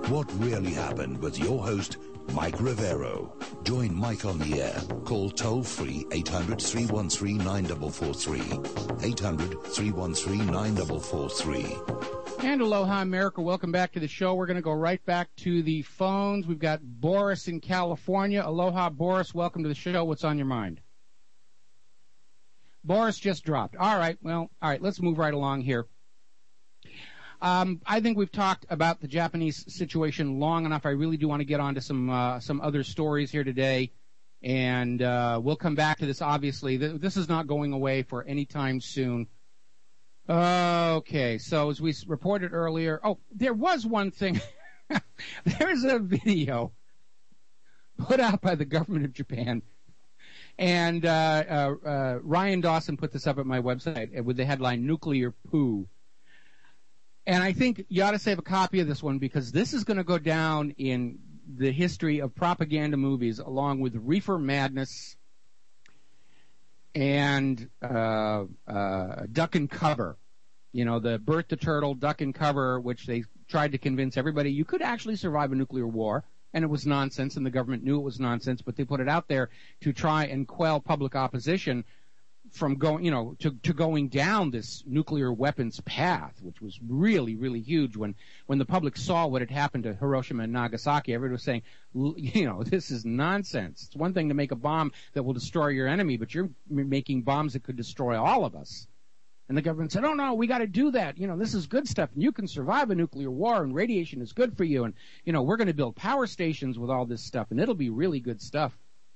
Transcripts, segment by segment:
What Really Happened with your host, Mike Rivero. Join Mike on the air. Call toll-free 800-313-9443. 800-313-9443. And aloha, America. Welcome back to the show. We're going to go right back to the phones. We've got Boris in California. Aloha, Boris. Welcome to the show. What's on your mind? Boris just dropped. All right. Well, all right. Let's move right along here. I think we've talked about the Japanese situation long enough. I really do want to get on to some other stories here today, and we'll come back to this. Obviously, this is not going away for any time soon. Okay, so as we reported earlier, there was one thing. There's a video put out by the government of Japan, and Ryan Dawson put this up at my website with the headline "Nuclear Poo." And I think you ought to save a copy of this one because this is going to go down in the history of propaganda movies along with Reefer Madness and Duck and Cover. You know, the Bert the Turtle, Duck and Cover, which they tried to convince everybody you could actually survive a nuclear war. And it was nonsense, and the government knew it was nonsense, but they put it out there to try and quell public opposition from going, to going down this nuclear weapons path, which was really, really huge. When the public saw what had happened to Hiroshima and Nagasaki, everybody was saying, this is nonsense. It's one thing to make a bomb that will destroy your enemy, but you're making bombs that could destroy all of us. And the government said, oh no, we got to do that. This is good stuff, and you can survive a nuclear war, and radiation is good for you, and we're going to build power stations with all this stuff, and it'll be really good stuff.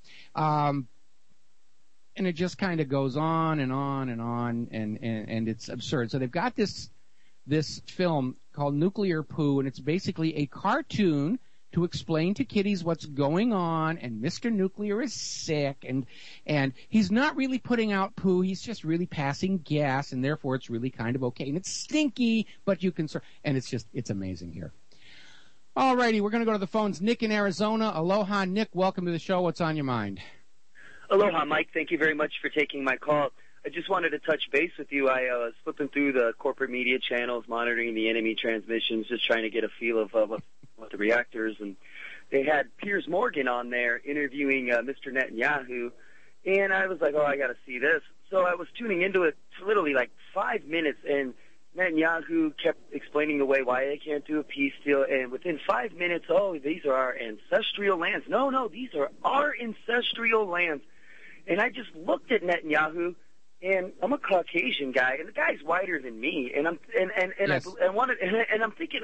And it just kind of goes on and on and on, and it's absurd. So they've got this film called Nuclear Poo, and it's basically a cartoon to explain to kiddies what's going on, and Mr. Nuclear is sick, and he's not really putting out poo, he's just really passing gas, and therefore it's really kind of okay. And it's stinky, but you can and it's amazing here. All righty, we're going to go to the phones. Nick in Arizona. Aloha, Nick. Welcome to the show. What's on your mind? Aloha, Mike. Thank you very much for taking my call. I just wanted to touch base with you. I was flipping through the corporate media channels, monitoring the enemy transmissions, just trying to get a feel of what the reactors, and they had Piers Morgan on there interviewing Mr. Netanyahu, and I was like, I got to see this. So I was tuning into it for literally like 5 minutes, and Netanyahu kept explaining away why they can't do a peace deal, and within 5 minutes, these are our ancestral lands. No, these are our ancestral lands. And I just looked at Netanyahu, and I'm a Caucasian guy, and the guy's whiter than me, and I'm Yes. I'm thinking,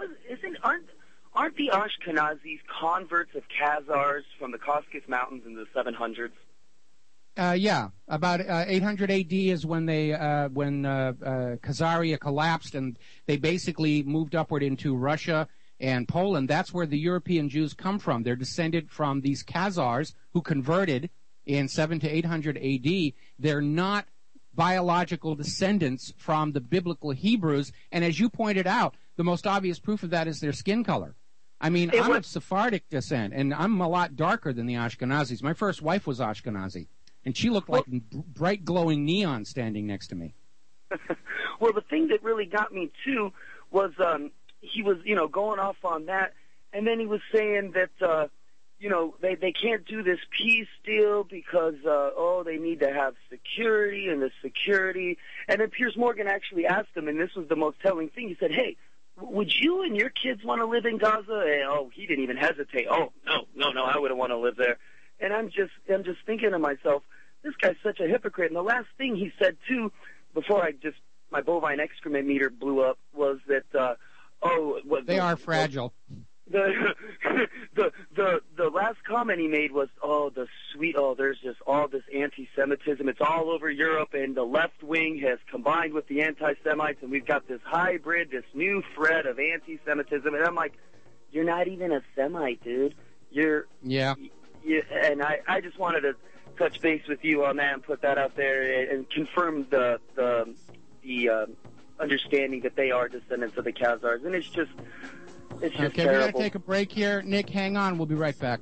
aren't the Ashkenazis converts of Khazars from the Caucasus Mountains in the 700s? Yeah, about 800 AD is when Khazaria collapsed, and they basically moved upward into Russia and Poland. That's where the European Jews come from. They're descended from these Khazars who converted in 700 to 800 AD. They're not biological descendants from the biblical Hebrews, and as you pointed out, the most obvious proof of that is their skin color. I mean, I'm of Sephardic descent, and I'm a lot darker than the Ashkenazis. My first wife was Ashkenazi, and she looked like bright glowing neon standing next to me. Well, the thing that really got me, too, was he was, going off on that, and then he was saying that, they can't do this peace deal because, they need to have security and the security. And then Piers Morgan actually asked him, and this was the most telling thing. He said, hey, would you and your kids want to live in Gaza? And, he didn't even hesitate. No, I wouldn't want to live there. And I'm just thinking to myself, this guy's such a hypocrite. And the last thing he said, too, before my bovine excrement meter blew up, was that, they are fragile. The last comment he made was, there's just all this anti-Semitism. It's all over Europe, and the left wing has combined with the anti-Semites, and we've got this hybrid, this new thread of anti-Semitism. And I'm like, you're not even a Semite, dude. And I just wanted to touch base with you on that and put that out there and confirm the understanding that they are descendants of the Khazars. And it's just okay, terrible. We got to take a break here. Nick, hang on. We'll be right back.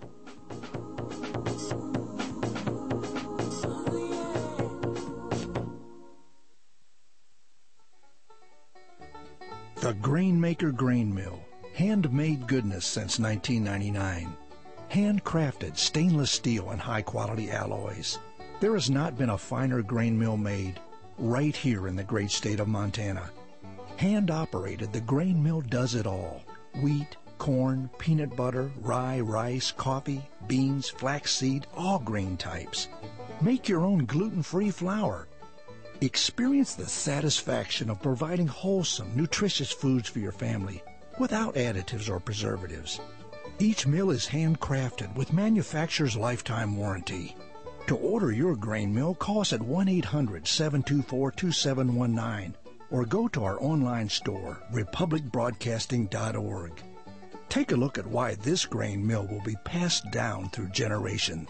The Grainmaker Grain Mill Handmade goodness since 1999. Handcrafted stainless steel and high-quality alloys. There has not been a finer grain mill made right here in the great state of Montana. Hand-operated, the grain mill does it all. Wheat, corn, peanut butter, rye, rice, coffee, beans, flaxseed, all grain types. Make your own gluten-free flour. Experience the satisfaction of providing wholesome, nutritious foods for your family without additives or preservatives. Each mill is handcrafted with manufacturer's lifetime warranty. To order your grain mill, call us at 1-800-724-2719 or go to our online store, republicbroadcasting.org. Take a look at why this grain mill will be passed down through generation.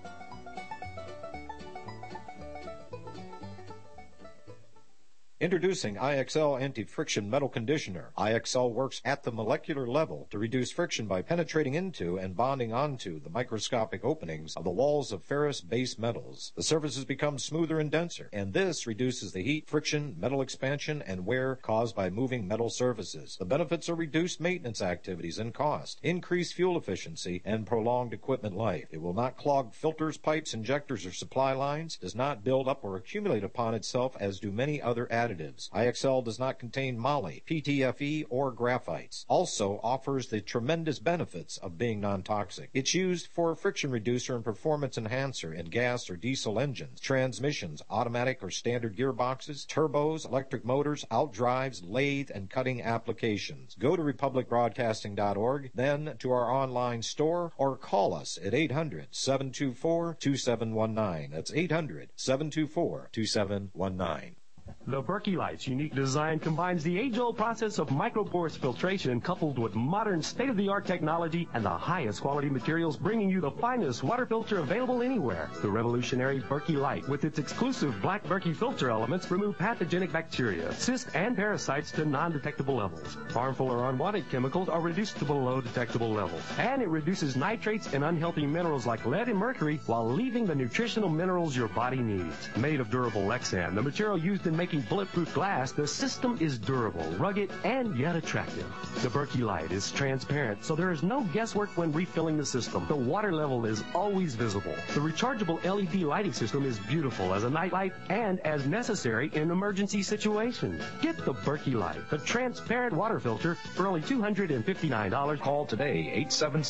Introducing IXL Anti-Friction Metal Conditioner. IXL works at the molecular level to reduce friction by penetrating into and bonding onto the microscopic openings of the walls of ferrous base metals. The surfaces become smoother and denser, and this reduces the heat, friction, metal expansion, and wear caused by moving metal surfaces. The benefits are reduced maintenance activities and cost, increased fuel efficiency, and prolonged equipment life. It will not clog filters, pipes, injectors, or supply lines, does not build up or accumulate upon itself as do many other additives. IXL does not contain moly, PTFE, or graphites. Also offers the tremendous benefits of being non-toxic. It's used for a friction reducer and performance enhancer in gas or diesel engines, transmissions, automatic or standard gearboxes, turbos, electric motors, outdrives, lathe, and cutting applications. Go to republicbroadcasting.org, then to our online store, or call us at 800-724-2719. That's 800-724-2719. The Berkey Light's unique design combines the age-old process of microporous filtration coupled with modern state-of-the-art technology and the highest quality materials, bringing you the finest water filter available anywhere. The revolutionary Berkey Light, with its exclusive black Berkey filter elements, remove pathogenic bacteria, cysts, and parasites to non-detectable levels. Harmful or unwanted chemicals are reduced to below detectable levels. And it reduces nitrates and unhealthy minerals like lead and mercury while leaving the nutritional minerals your body needs. Made of durable Lexan, the material used in making bulletproof glass, the system is durable, rugged, and yet attractive. The Berkey Light is transparent, so there is no guesswork when refilling the system. The water level is always visible. The rechargeable LED lighting system is beautiful as a nightlight and as necessary in emergency situations. Get the Berkey Light, the transparent water filter, for only $259. Call today,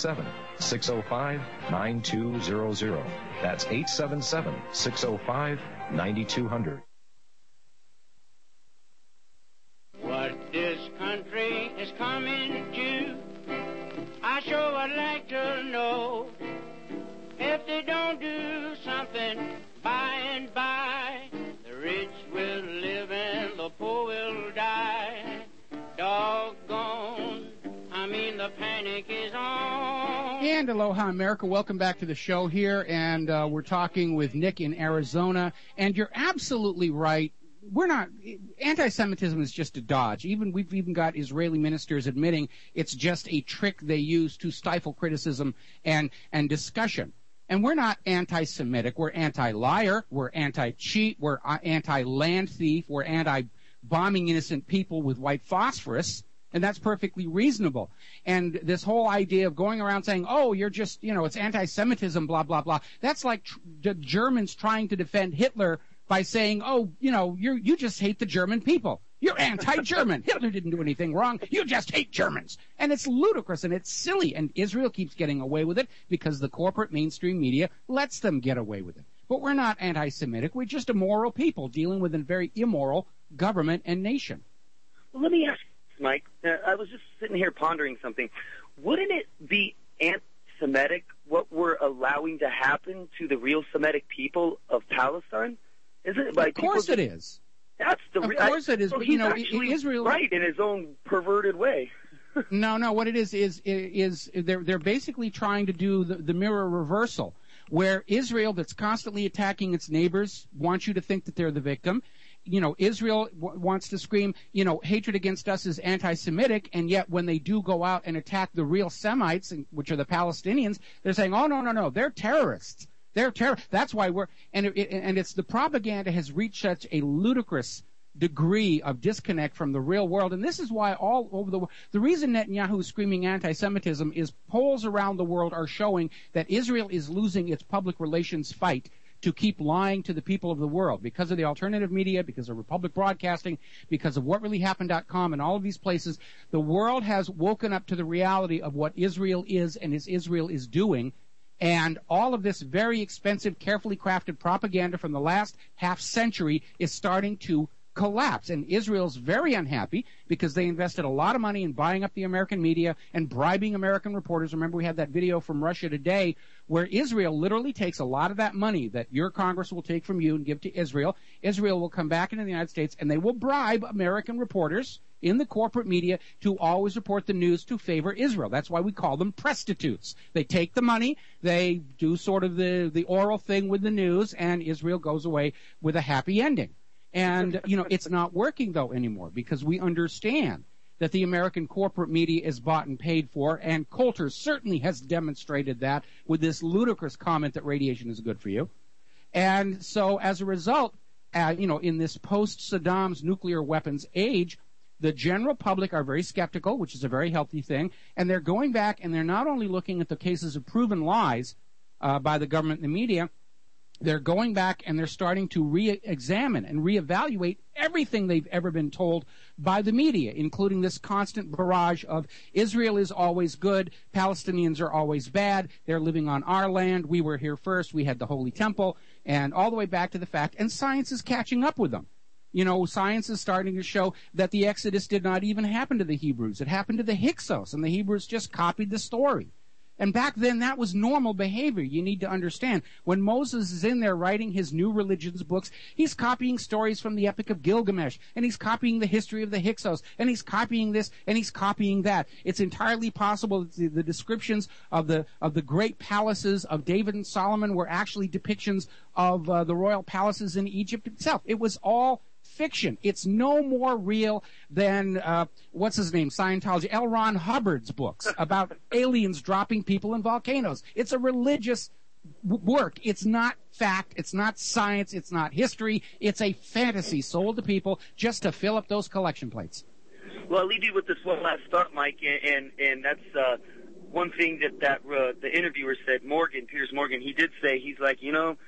877-605-9200. That's 877-605-9200. What this country is coming to, I sure would like to know. If they don't do something by and by, the rich will live and the poor will die. Doggone, I mean the panic is on. And aloha, America. Welcome back to the show here, and we're talking with Nick in Arizona. And you're absolutely right. We're not, anti-Semitism is just a dodge. We've even got Israeli ministers admitting it's just a trick they use to stifle criticism and discussion. And we're not anti-Semitic. We're anti-liar. We're anti-cheat. We're anti-land thief. We're anti-bombing innocent people with white phosphorus. And that's perfectly reasonable. And this whole idea of going around saying, oh, you're just, it's anti-Semitism, blah, blah, blah. That's like the Germans trying to defend Hitler by saying, oh, you just hate the German people. You're anti-German. Hitler didn't do anything wrong. You just hate Germans. And it's ludicrous and it's silly. And Israel keeps getting away with it because the corporate mainstream media lets them get away with it. But we're not anti-Semitic. We're just immoral people dealing with a very immoral government and nation. Well, let me ask you, Mike. I was just sitting here pondering something. Wouldn't it be anti-Semitic what we're allowing to happen to the real Semitic people of Palestine? Isn't it? Of course it is. That's the. Of course it is. Well, But he's Israel right in his own perverted way. No. What it is they're basically trying to do the mirror reversal, where Israel, that's constantly attacking its neighbors, wants you to think that they're the victim. Israel wants to scream, hatred against us is anti-Semitic, and yet when they do go out and attack the real Semites, which are the Palestinians, they're saying, oh, no, they're terrorists. They're That's why and it's the propaganda has reached such a ludicrous degree of disconnect from the real world. And this is why all over the world, the reason Netanyahu is screaming anti-Semitism is polls around the world are showing that Israel is losing its public relations fight to keep lying to the people of the world because of the alternative media, because of Republic Broadcasting, because of whatreallyhappened.com and all of these places. The world has woken up to the reality of what Israel is and Israel is doing. And all of this very expensive, carefully crafted propaganda from the last half century is starting to collapse. And Israel's very unhappy because they invested a lot of money in buying up the American media and bribing American reporters. Remember, we had that video from Russia Today where Israel literally takes a lot of that money that your Congress will take from you and give to Israel. Israel will come back into the United States and they will bribe American reporters in the corporate media to always report the news to favor Israel. That's why we call them prostitutes. They take the money, they do sort of the oral thing with the news, and Israel goes away with a happy ending. And, it's not working, though, anymore because we understand that the American corporate media is bought and paid for, and Coulter certainly has demonstrated that with this ludicrous comment that radiation is good for you. And so as a result, in this post-Saddam's nuclear weapons age, the general public are very skeptical, which is a very healthy thing, and they're going back and they're not only looking at the cases of proven lies by the government and the media, they're going back and they're starting to re-examine and reevaluate everything they've ever been told by the media, including this constant barrage of Israel is always good, Palestinians are always bad, they're living on our land, we were here first, we had the Holy Temple, and all the way back to the fact, and science is catching up with them. Science is starting to show that the Exodus did not even happen to the Hebrews. It happened to the Hyksos, and the Hebrews just copied the story. And back then, that was normal behavior. You need to understand. When Moses is in there writing his new religions books, he's copying stories from the Epic of Gilgamesh, and he's copying the history of the Hyksos, and he's copying this, and he's copying that. It's entirely possible that the descriptions of the great palaces of David and Solomon were actually depictions of the royal palaces in Egypt itself. It was all fiction. It's no more real than, what's his name, Scientology, L. Ron Hubbard's books about aliens dropping people in volcanoes. It's a religious work. It's not fact. It's not science. It's not history. It's a fantasy sold to people just to fill up those collection plates. Well, I'll leave you with this one last thought, Mike, and that's one thing that the interviewer said, Piers Morgan, he did say, he's like,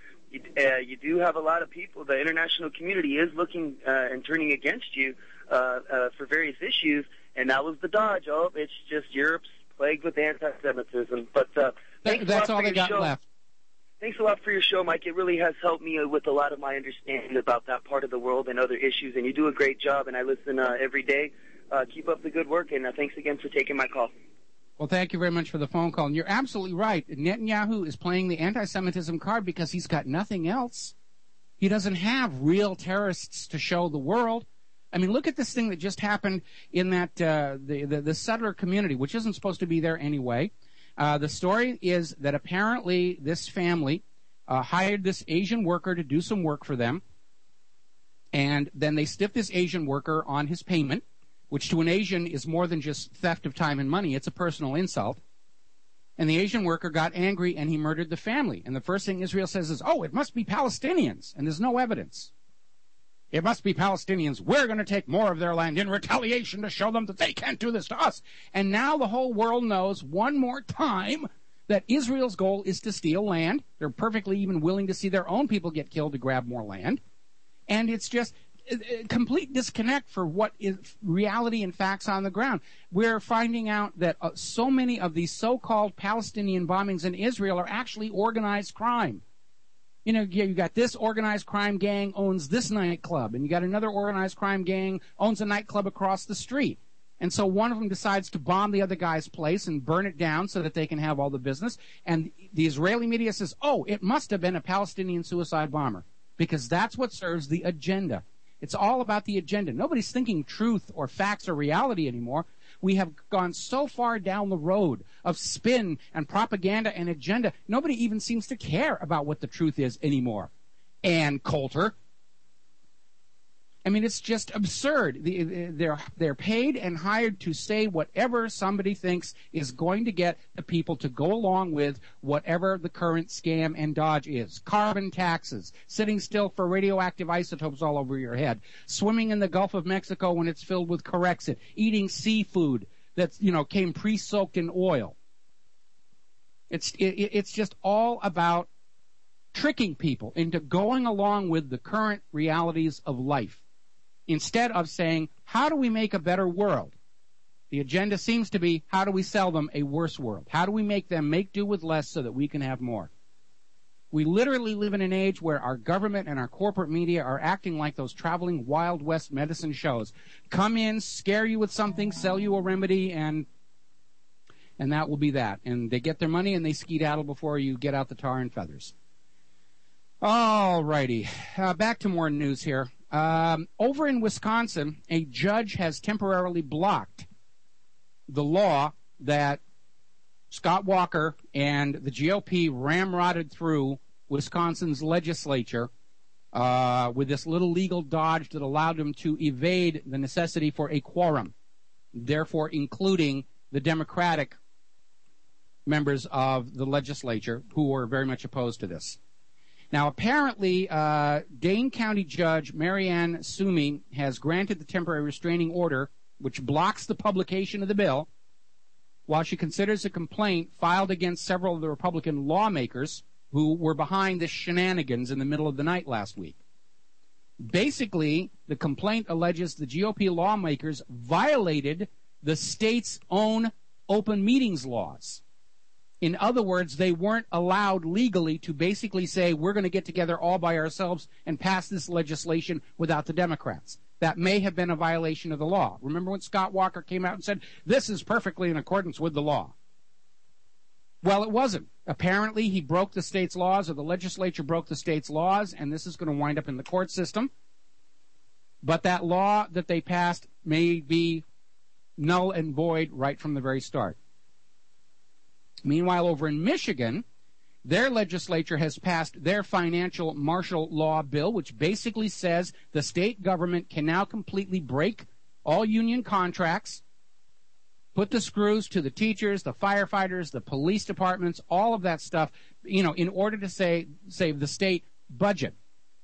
you do have a lot of people. The international community is looking and turning against you for various issues, and that was the dodge. Oh, it's just Europe's plagued with anti-Semitism. But that's all they got left. Thanks a lot for your show, Mike. It really has helped me with a lot of my understanding about that part of the world and other issues, and you do a great job, and I listen every day. Keep up the good work, and thanks again for taking my call. Well, thank you very much for the phone call. And you're absolutely right. Netanyahu is playing the anti-Semitism card because he's got nothing else. He doesn't have real terrorists to show the world. I mean, look at this thing that just happened in that the settler community, which isn't supposed to be there anyway. The story is that apparently this family hired this Asian worker to do some work for them, and then they stiffed this Asian worker on his payment, which to an Asian is more than just theft of time and money. It's a personal insult. And the Asian worker got angry and he murdered the family. And the first thing Israel says is, oh, it must be Palestinians. And there's no evidence. It must be Palestinians. We're going to take more of their land in retaliation to show them that they can't do this to us. And now the whole world knows one more time that Israel's goal is to steal land. They're perfectly even willing to see their own people get killed to grab more land. And it's just a complete disconnect for what is reality and facts on the ground. We're finding out that so many of these so-called Palestinian bombings in Israel are actually organized crime. You got this organized crime gang owns this nightclub, and you got another organized crime gang owns a nightclub across the street. And so one of them decides to bomb the other guy's place and burn it down so that they can have all the business. And the Israeli media says, oh, it must have been a Palestinian suicide bomber, because that's what serves the agenda. It's all about the agenda. Nobody's thinking truth or facts or reality anymore. We have gone so far down the road of spin and propaganda and agenda, nobody even seems to care about what the truth is anymore. Ann Coulter. I mean, it's just absurd. They're paid and hired to say whatever somebody thinks is going to get the people to go along with whatever the current scam and dodge is. Carbon taxes, sitting still for radioactive isotopes all over your head, swimming in the Gulf of Mexico when it's filled with Corexit, eating seafood that's, came pre-soaked in oil. It's just all about tricking people into going along with the current realities of life, instead of saying, how do we make a better world? The agenda seems to be, how do we sell them a worse world? How do we make them make do with less so that we can have more? We literally live in an age where our government and our corporate media are acting like those traveling Wild West medicine shows. Come in, scare you with something, sell you a remedy, and that will be that. And they get their money and they skedaddle before you get out the tar and feathers. All righty. Back to more news here. Over in Wisconsin, a judge has temporarily blocked the law that Scott Walker and the GOP ramrodded through Wisconsin's legislature with this little legal dodge that allowed them to evade the necessity for a quorum, therefore including the Democratic members of the legislature who were very much opposed to this. Now, apparently, Dane County Judge Marianne Sumi has granted the temporary restraining order, which blocks the publication of the bill, while she considers a complaint filed against several of the Republican lawmakers who were behind the shenanigans in the middle of the night last week. Basically, the complaint alleges the GOP lawmakers violated the state's own open meetings laws. In other words, they weren't allowed legally to basically say, we're going to get together all by ourselves and pass this legislation without the Democrats. That may have been a violation of the law. Remember when Scott Walker came out and said, this is perfectly in accordance with the law? Well, it wasn't. Apparently, he broke the state's laws, or the legislature broke the state's laws, and this is going to wind up in the court system. But that law that they passed may be null and void right from the very start. Meanwhile, over in Michigan, their legislature has passed their financial martial law bill, which basically says the state government can now completely break all union contracts, put the screws to the teachers, the firefighters, the police departments, all of that stuff, in order to save the state budget.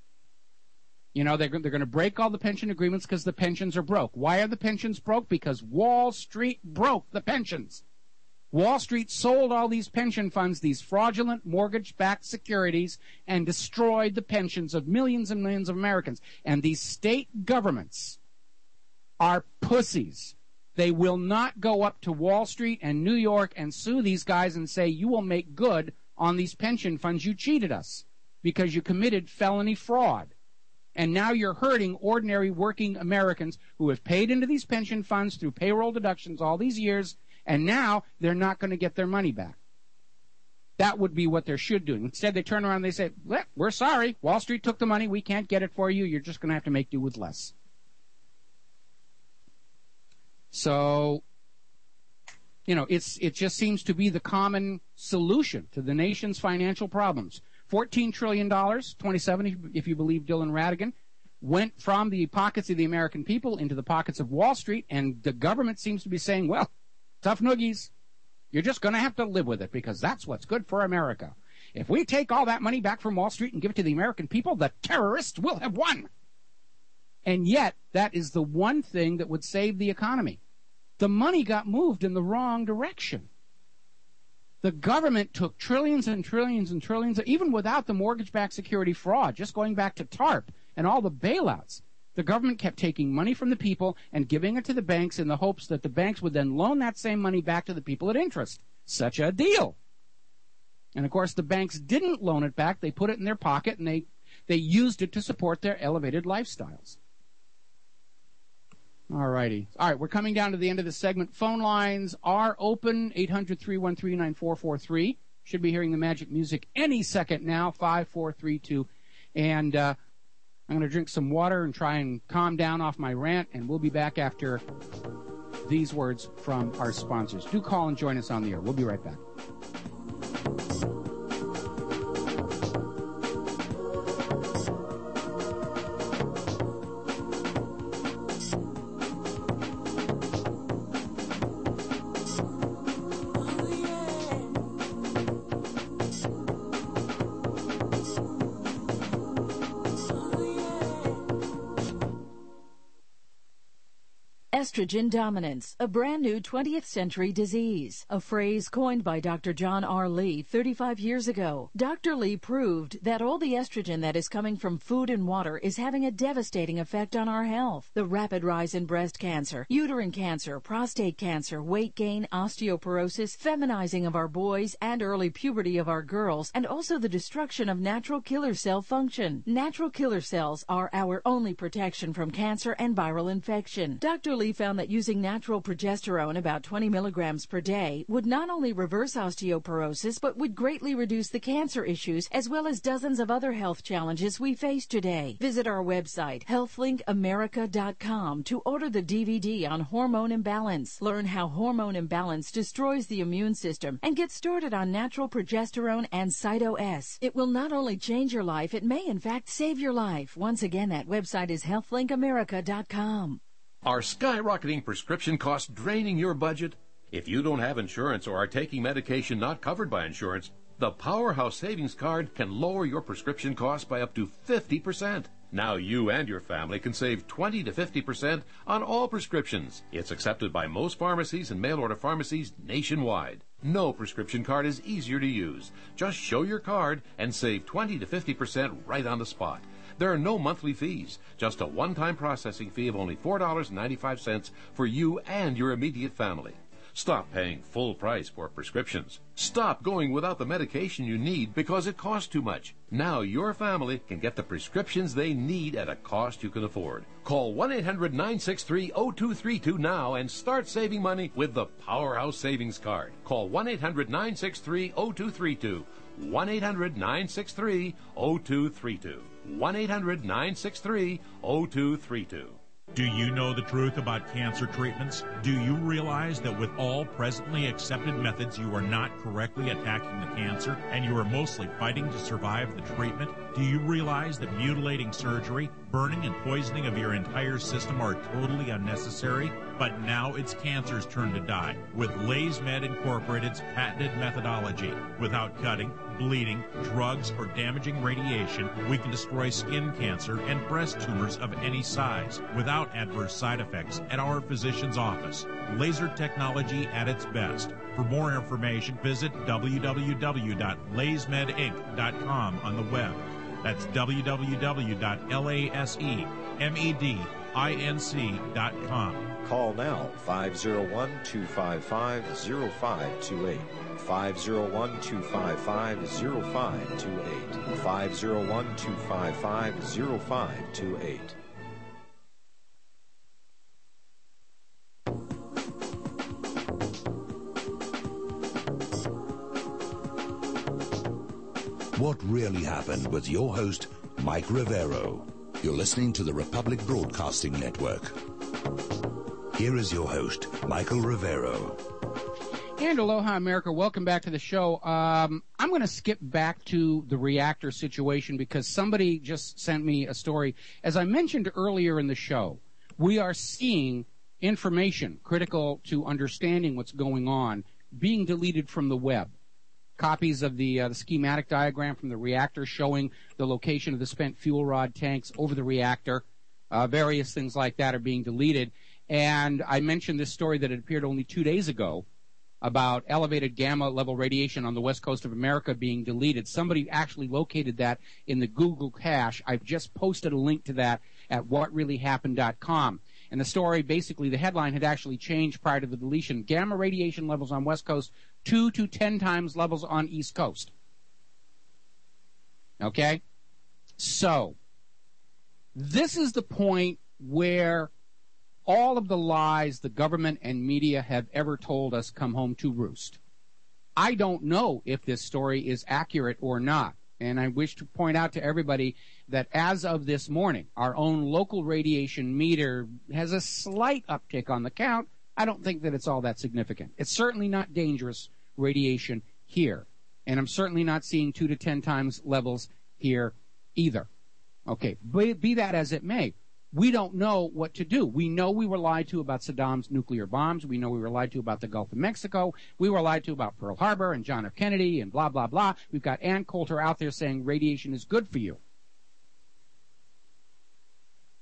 They're going to break all the pension agreements because the pensions are broke. Why are the pensions broke? Because Wall Street broke the pensions. Wall Street sold all these pension funds, these fraudulent mortgage-backed securities, and destroyed the pensions of millions and millions of Americans. And these state governments are pussies. They will not go up to Wall Street and New York and sue these guys and say, you will make good on these pension funds. You cheated us because you committed felony fraud. And now you're hurting ordinary working Americans who have paid into these pension funds through payroll deductions all these years, and now they're not going to get their money back. That would be what they should do. Instead, they turn around and they say, we're sorry. Wall Street took the money. We can't get it for you. You're just going to have to make do with less. So, it just seems to be the common solution to the nation's financial problems. $14 trillion, 27 if you believe Dylan Ratigan, went from the pockets of the American people into the pockets of Wall Street, and the government seems to be saying, well, tough noogies. You're just going to have to live with it because that's what's good for America. If we take all that money back from Wall Street and give it to the American people, the terrorists will have won. And yet, that is the one thing that would save the economy. The money got moved in the wrong direction. The government took trillions and trillions and trillions, even without the mortgage-backed security fraud, just going back to TARP and all the bailouts. The government kept taking money from the people and giving it to the banks in the hopes that the banks would then loan that same money back to the people at interest. Such a deal. And, of course, the banks didn't loan it back. They put it in their pocket, and they used it to support their elevated lifestyles. All righty. All right, we're coming down to the end of the segment. Phone lines are open, 800-313-9443. Should be hearing the magic music any second now, 5432. And I'm going to drink some water and try and calm down off my rant, and we'll be back after these words from our sponsors. Do call and join us on the air. We'll be right back. Estrogen dominance, a brand new 20th century disease, a phrase coined by Dr. John R. Lee 35 years ago. Dr. Lee proved that all the estrogen that is coming from food and water is having a devastating effect on our health. The rapid rise in breast cancer, uterine cancer, prostate cancer, weight gain, osteoporosis, feminizing of our boys, and early puberty of our girls, and also the destruction of natural killer cell function. Natural killer cells are our only protection from cancer and viral infection. Dr. Lee found that using natural progesterone, about 20 milligrams per day, would not only reverse osteoporosis, but would greatly reduce the cancer issues as well as dozens of other health challenges we face today. Visit our website, healthlinkamerica.com, to order the DVD on hormone imbalance. Learn how hormone imbalance destroys the immune system and get started on natural progesterone and Cyto-S. It will not only change your life, it may in fact save your life. Once again, that website is healthlinkamerica.com. Are skyrocketing prescription costs draining your budget? If you don't have insurance or are taking medication not covered by insurance, the Powerhouse Savings Card can lower your prescription costs by up to 50%. Now you and your family can save 20 to 50% on all prescriptions. It's accepted by most pharmacies and mail-order pharmacies nationwide. No prescription card is easier to use. Just show your card and save 20 to 50% right on the spot. There are no monthly fees, just a one-time processing fee of only $4.95 for you and your immediate family. Stop paying full price for prescriptions. Stop going without the medication you need because it costs too much. Now your family can get the prescriptions they need at a cost you can afford. Call 1-800-963-0232 now and start saving money with the Powerhouse Savings Card. Call 1-800-963-0232. 1-800-963-0232. 1-800-963-0232. Do you know the truth about cancer treatments? Do you realize that with all presently accepted methods, you are not correctly attacking the cancer and you are mostly fighting to survive the treatment? Do you realize that mutilating surgery, burning and poisoning of your entire system are totally unnecessary? But now it's cancer's turn to die with LaysMed Incorporated's patented methodology. Without cutting, bleeding, drugs, or damaging radiation, we can destroy skin cancer and breast tumors of any size without adverse side effects at our physician's office. Laser technology at its best. For more information, visit www.laysmedinc.com on the web. That's www.lasemedinc.com. Call now, 501-255-0528. 501-255-0528. 501-255-0528. What Really Happened with your host, Mike Rivero. You're listening to the Republic Broadcasting Network. Here is your host, Michael Rivero. And aloha, America. Welcome back to the show. I'm going to skip back to the reactor situation because somebody just sent me a story. As I mentioned earlier in the show, we are seeing information critical to understanding what's going on being deleted from the web. Copies of the schematic diagram from the reactor showing the location of the spent fuel rod tanks over the reactor. Various things like that are being deleted. And I mentioned this story that had appeared only 2 days ago about elevated gamma level radiation on the west coast of America being deleted. Somebody actually located that in the Google cache. I've just posted a link to that at whatreallyhappened.com. And the story, basically, the headline had actually changed prior to the deletion. Gamma radiation levels on West Coast, 2 to 10 times levels on East Coast. Okay? So, this is the point where all of the lies the government and media have ever told us come home to roost. I don't know if this story is accurate or not. And I wish to point out to everybody that as of this morning, our own local radiation meter has a slight uptick on the count. I don't think that it's all that significant. It's certainly not dangerous radiation here. And I'm certainly not seeing 2 to 10 times levels here either. Okay, be that as it may, we don't know what to do. We know we were lied to about Saddam's nuclear bombs. We know we were lied to about the Gulf of Mexico. We were lied to about Pearl Harbor and John F. Kennedy and blah, blah, blah. We've got Ann Coulter out there saying radiation is good for you.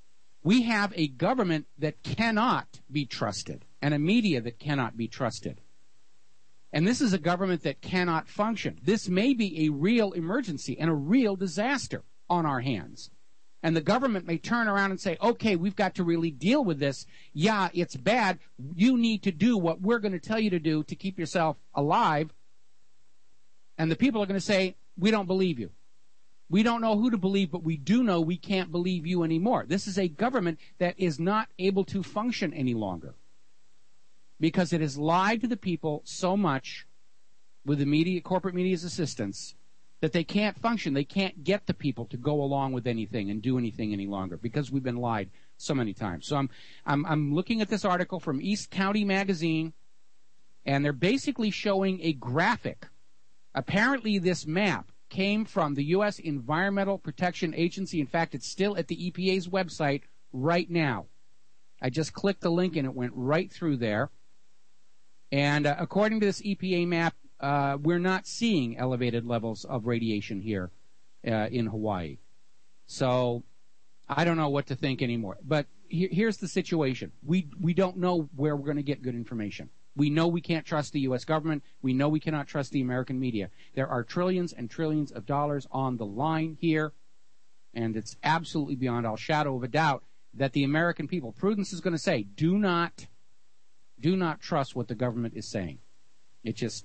We have a government that cannot be trusted and a media that cannot be trusted. And this is a government that cannot function. This may be a real emergency and a real disaster on our hands. And the government may turn around and say, okay, we've got to really deal with this. Yeah, it's bad. You need to do what we're going to tell you to do to keep yourself alive. And the people are going to say, we don't believe you. We don't know who to believe, but we do know we can't believe you anymore. This is a government that is not able to function any longer because it has lied to the people so much with the media, corporate media's assistance, that they can't function. They can't get the people to go along with anything and do anything any longer because we've been lied so many times. So I'm looking at this article from East County Magazine, and they're basically showing a graphic. Apparently this map came from the U.S. Environmental Protection Agency. In fact, it's still at the EPA's website right now. I just clicked the link and it went right through there. And according to this EPA map, we're not seeing elevated levels of radiation here in Hawaii. So I don't know what to think anymore. But here's the situation. We don't know where we're going to get good information. We know we can't trust the U.S. government. We know we cannot trust the American media. There are trillions and trillions of dollars on the line here, and it's absolutely beyond all shadow of a doubt that the American people, prudence is going to say, do not trust what the government is saying. It's just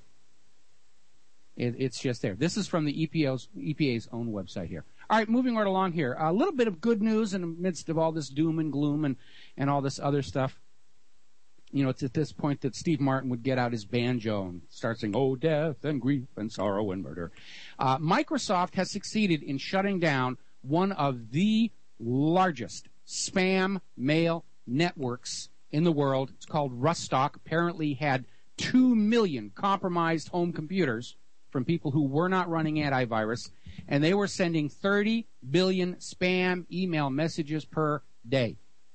there. This is from the EPA's own website here. All right, moving right along here. A little bit of good news in the midst of all this doom and gloom and all this other stuff. You know, it's at this point that Steve Martin would get out his banjo and start saying, oh, death and grief and sorrow and murder. Microsoft has succeeded in shutting down one of the largest spam mail networks in the world. It's called Rustock. Apparently had 2 million compromised home computers from people who were not running antivirus, and they were sending 30 billion spam email messages per day.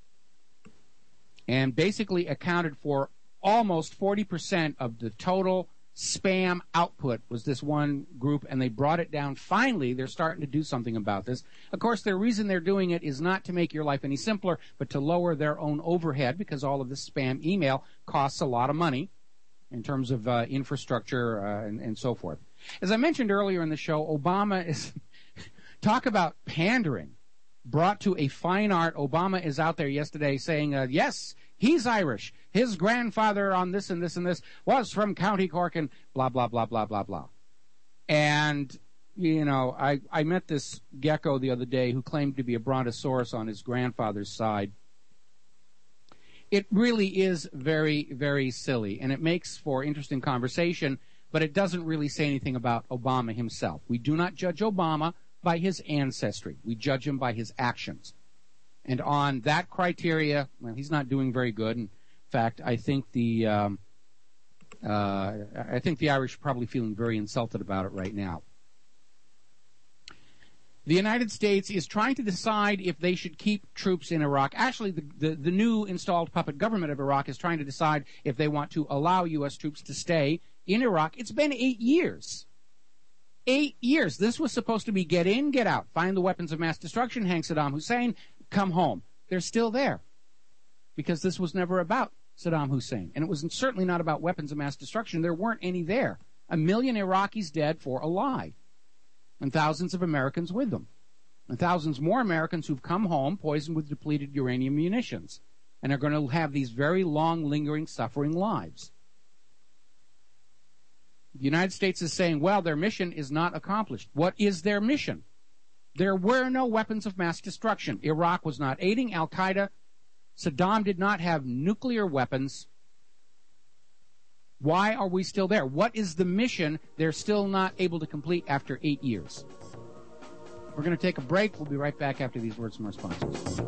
And basically accounted for almost 40% of the total spam output was this one group, and they brought it down. Finally, they're starting to do something about this. Of course, the reason they're doing it is not to make your life any simpler, but to lower their own overhead, because all of this spam email costs a lot of money in terms of infrastructure and so forth. As I mentioned earlier in the show, Obama is talk about pandering brought to a fine art. Obama is out there yesterday saying, yes, he's Irish. His grandfather on this and this and this was from County Cork and blah, blah, blah, blah, blah, blah. And, you know, I met this gecko the other day who claimed to be a brontosaurus on his grandfather's side. It really is very, very silly, and it makes for interesting conversation, but it doesn't really say anything about Obama himself. We do not judge Obama by his ancestry. We judge him by his actions. And on that criteria, well, he's not doing very good. In fact, I think the Irish are probably feeling very insulted about it right now. The United States is trying to decide if they should keep troops in Iraq. Actually, the new installed puppet government of Iraq is trying to decide if they want to allow U.S. troops to stay in Iraq. It's been 8 years. 8 years. This was supposed to be get in, get out, find the weapons of mass destruction, hang Saddam Hussein, come home. They're still there because this was never about Saddam Hussein. And it was certainly not about weapons of mass destruction. There weren't any there. 1 million Iraqis dead for a lie. And thousands of Americans with them. And thousands more Americans who've come home poisoned with depleted uranium munitions and are going to have these very long, lingering, suffering lives. The United States is saying, well, their mission is not accomplished. What is their mission? There were no weapons of mass destruction. Iraq was not aiding al-Qaeda. Saddam did not have nuclear weapons. Why are we still there? What is the mission they're still not able to complete after 8 years? We're going to take a break. We'll be right back after these words from our sponsors.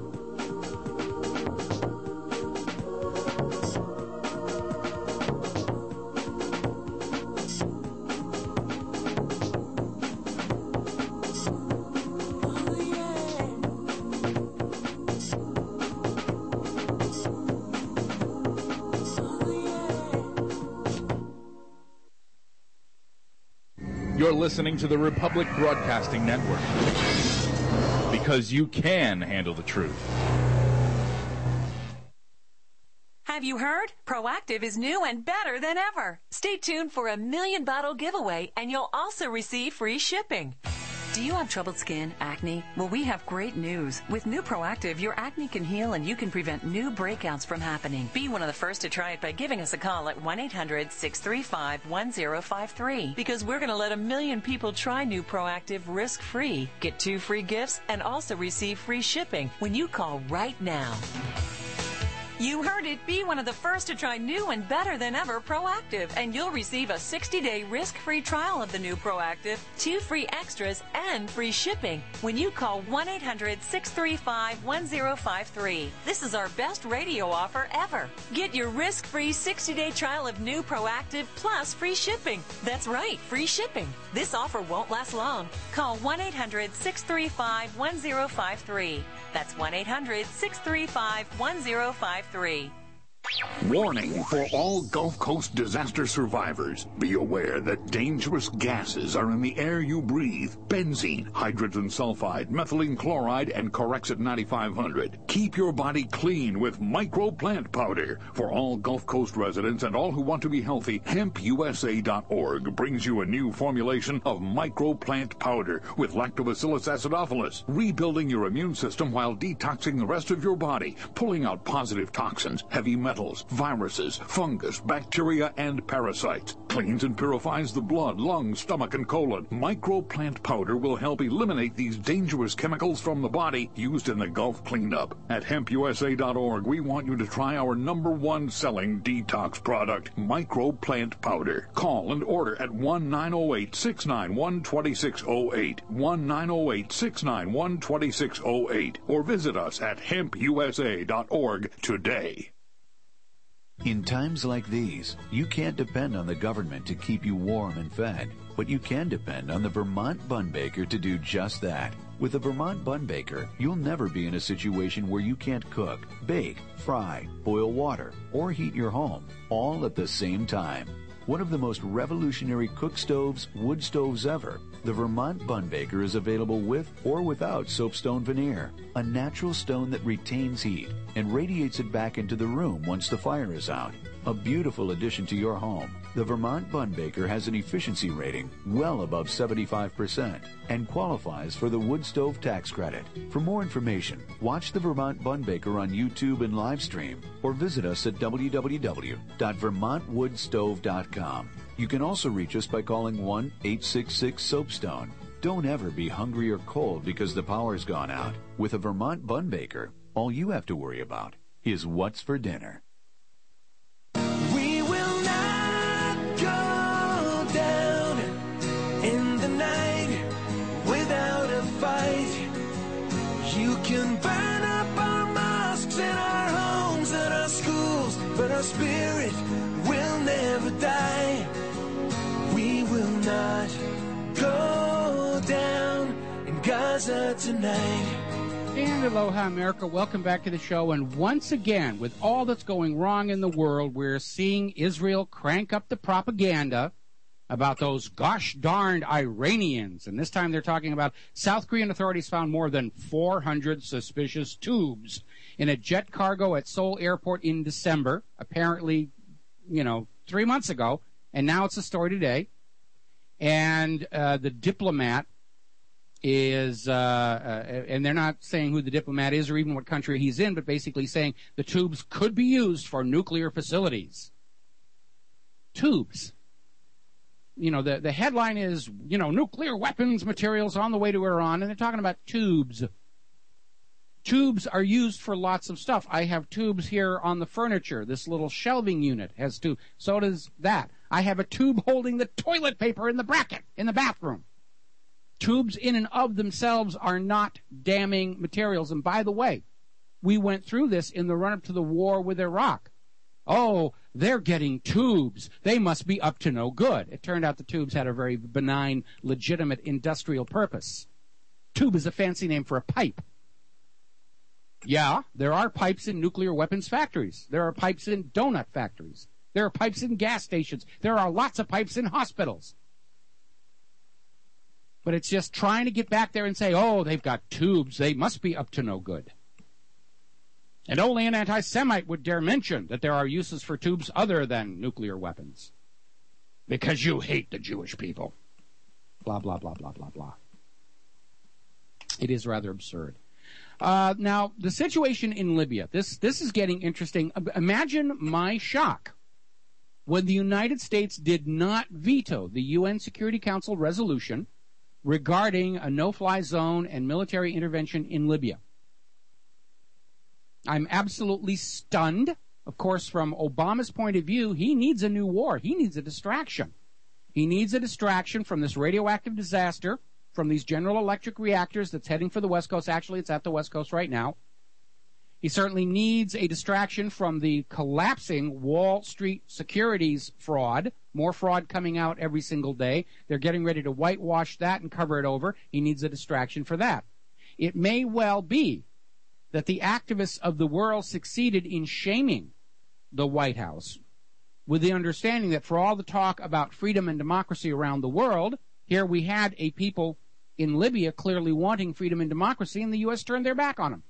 You're listening to the Republic Broadcasting Network, because you can handle the truth. Have you heard? Proactive is new and better than ever. Stay tuned for a 1,000,000 bottle giveaway, and you'll also receive free shipping. Do you have troubled skin, acne? Well, we have great news. With new Proactive, your acne can heal and you can prevent new breakouts from happening. Be one of the first to try it by giving us a call at 1-800-635-1053 because we're going to let 1,000,000 people try new Proactive risk-free. Get 2 free gifts and also receive free shipping when you call right now. You heard it. Be one of the first to try new and better than ever Proactive, and you'll receive a 60-day risk-free trial of the new Proactive, 2 free extras, and free shipping when you call 1-800-635-1053. This is our best radio offer ever. Get your risk-free 60-day trial of new Proactive plus free shipping. That's right, free shipping. This offer won't last long. Call 1-800-635-1053. That's 1-800-635-1053. Warning for all Gulf Coast disaster survivors. Be aware that dangerous gases are in the air you breathe. Benzene, hydrogen sulfide, methylene chloride, and Corexit 9500. Keep your body clean with microplant powder. For all Gulf Coast residents and all who want to be healthy, HempUSA.org brings you a new formulation of microplant powder with Lactobacillus acidophilus, rebuilding your immune system while detoxing the rest of your body, pulling out positive toxins, heavy metals, viruses, fungus, bacteria, and parasites. Cleans and purifies the blood, lungs, stomach, and colon. Microplant powder will help eliminate these dangerous chemicals from the body used in the Gulf cleanup. At HempUSA.org, we want you to try our #1 selling detox product, Microplant Powder. Call and order at 1-908-691-2608, 1-908-691-2608, or visit us at HempUSA.org today. In times like these, you can't depend on the government to keep you warm and fed, but you can depend on the Vermont Bun Baker to do just that. With the Vermont Bun Baker, you'll never be in a situation where you can't cook, bake, fry, boil water, or heat your home, all at the same time. One of the most revolutionary cook stoves, wood stoves ever, the Vermont Bun Baker is available with or without soapstone veneer, a natural stone that retains heat and radiates it back into the room once the fire is out. A beautiful addition to your home. The Vermont Bun Baker has an efficiency rating well above 75% and qualifies for the wood stove tax credit. For more information, watch the Vermont Bun Baker on YouTube and live stream or visit us at www.vermontwoodstove.com. You can also reach us by calling 1-866-SOAPSTONE. Don't ever be hungry or cold because the power's gone out. With a Vermont Bun Baker, all you have to worry about is what's for dinner. We will not go down in the night without a fight. You can burn up our mosques and our homes and our schools, but our spirit will never die. We will not go down in Gaza tonight. And aloha, America. Welcome back to the show. And once again, with all that's going wrong in the world, we're seeing Israel crank up the propaganda about those gosh darned Iranians. And this time they're talking about South Korean authorities found more than 400 suspicious tubes in a jet cargo at Seoul Airport in December, apparently, 3 months ago. And now it's a story today. And the diplomat is, and they're not saying who the diplomat is or even what country he's in, but basically saying the tubes could be used for nuclear facilities. Tubes. The headline is, nuclear weapons materials on the way to Iran, and they're talking about tubes. Tubes are used for lots of stuff. I have tubes here on the furniture. This little shelving unit has tubes. So does that. I have a tube holding the toilet paper in the bracket in the bathroom. Tubes in and of themselves are not damning materials. And by the way, we went through this in the run-up to the war with Iraq. Oh, they're getting tubes. They must be up to no good. It turned out the tubes had a very benign, legitimate industrial purpose. Tube is a fancy name for a pipe. Yeah, there are pipes in nuclear weapons factories. There are pipes in donut factories. There are pipes in gas stations. There are lots of pipes in hospitals. But it's just trying to get back there and say, oh, they've got tubes. They must be up to no good. And only an anti-Semite would dare mention that there are uses for tubes other than nuclear weapons. Because you hate the Jewish people. Blah, blah, blah, blah, blah, blah. It is rather absurd. Now, the situation in Libya, this is getting interesting. Imagine my shock when the United States did not veto the UN Security Council resolution regarding a no-fly zone and military intervention in Libya. I'm absolutely stunned. Of course, from Obama's point of view, he needs a new war. He needs a distraction. He needs a distraction from this radioactive disaster, from these General Electric reactors that's heading for the West Coast. Actually, it's at the West Coast right now. He certainly needs a distraction from the collapsing Wall Street securities fraud. More fraud coming out every single day. They're getting ready to whitewash that and cover it over. He needs a distraction for that. It may well be that the activists of the world succeeded in shaming the White House with the understanding that for all the talk about freedom and democracy around the world, here we had a people in Libya clearly wanting freedom and democracy, and the U.S. turned their back on them.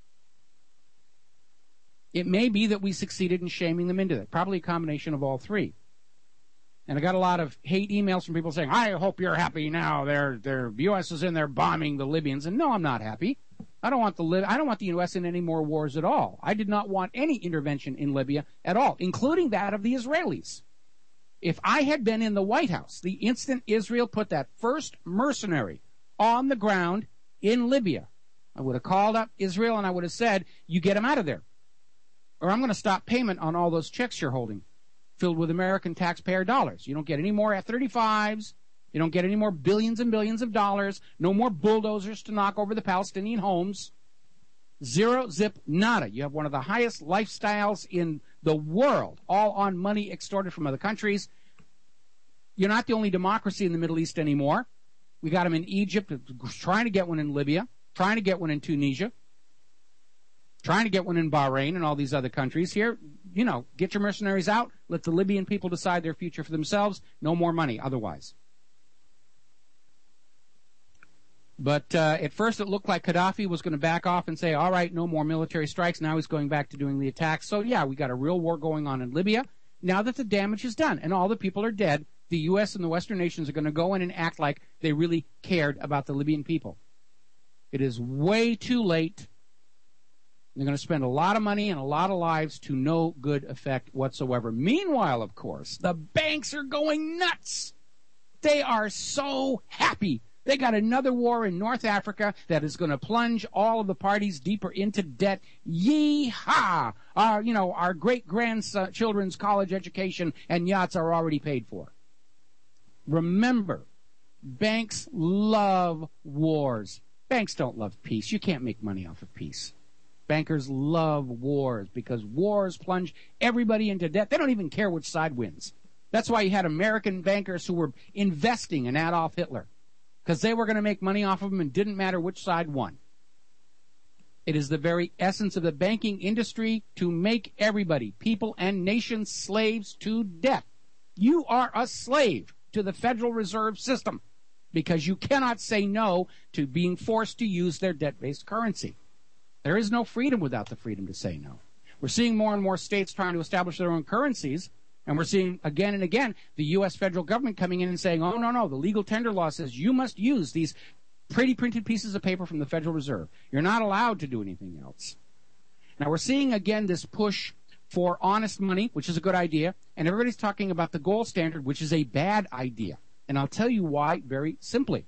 It may be that we succeeded in shaming them into that. Probably a combination of all three. And I got a lot of hate emails from people saying, I hope you're happy now. Their U.S. is in there bombing the Libyans. And no, I'm not happy. I don't want the U.S. in any more wars at all. I did not want any intervention in Libya at all, including that of the Israelis. If I had been in the White House, the instant Israel put that first mercenary on the ground in Libya, I would have called up Israel and I would have said, you get him out of there, or I'm going to stop payment on all those checks you're holding, filled with American taxpayer dollars. You don't get any more F-35s. You don't get any more billions and billions of dollars. No more bulldozers to knock over the Palestinian homes. Zero, zip, nada. You have one of the highest lifestyles in the world, all on money extorted from other countries. You're not the only democracy in the Middle East anymore. We got them in Egypt, trying to get one in Libya, trying to get one in Tunisia, trying to get one in Bahrain and all these other countries. Here, get your mercenaries out. Let the Libyan people decide their future for themselves. No more money otherwise. But at first it looked like Gaddafi was going to back off and say, all right, no more military strikes. Now he's going back to doing the attacks. So, yeah, we got a real war going on in Libya. Now that the damage is done and all the people are dead, the U.S. and the Western nations are going to go in and act like they really cared about the Libyan people. It is way too late. They're going to spend a lot of money and a lot of lives to no good effect whatsoever. Meanwhile, of course, the banks are going nuts. They are so happy. They got another war in North Africa that is going to plunge all of the parties deeper into debt. Yee-haw! Our great-grandchildren's college education and yachts are already paid for. Remember, banks love wars. Banks don't love peace. You can't make money off of peace. Bankers love wars because wars plunge everybody into debt. They don't even care which side wins. That's why you had American bankers who were investing in Adolf Hitler, because they were going to make money off of them and didn't matter which side won. It is the very essence of the banking industry to make everybody, people and nations, slaves to debt. You are a slave to the Federal Reserve System because you cannot say no to being forced to use their debt-based currency. There is no freedom without the freedom to say no. We're seeing more and more states trying to establish their own currencies, and we're seeing again and again the U.S. federal government coming in and saying, oh, no, the legal tender law says you must use these pretty printed pieces of paper from the Federal Reserve. You're not allowed to do anything else. Now, we're seeing again this push for honest money, which is a good idea, and everybody's talking about the gold standard, which is a bad idea. And I'll tell you why very simply.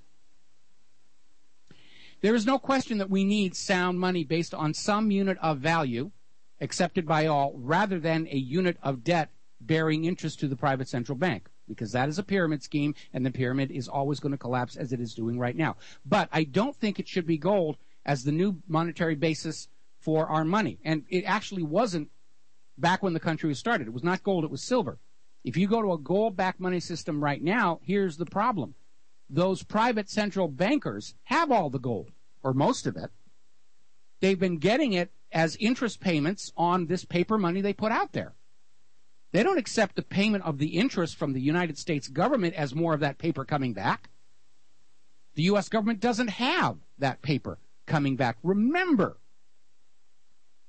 There is no question that we need sound money based on some unit of value accepted by all rather than a unit of debt bearing interest to the private central bank, because that is a pyramid scheme, and the pyramid is always going to collapse as it is doing right now. But I don't think it should be gold as the new monetary basis for our money. And it actually wasn't back when the country was started. It was not gold, it was silver. If you go to a gold-backed money system right now, here's the problem. Those private central bankers have all the gold, or most of it. They've been getting it as interest payments on this paper money they put out there. They don't accept the payment of the interest from the United States government as more of that paper coming back. The U.S. government doesn't have that paper coming back. Remember,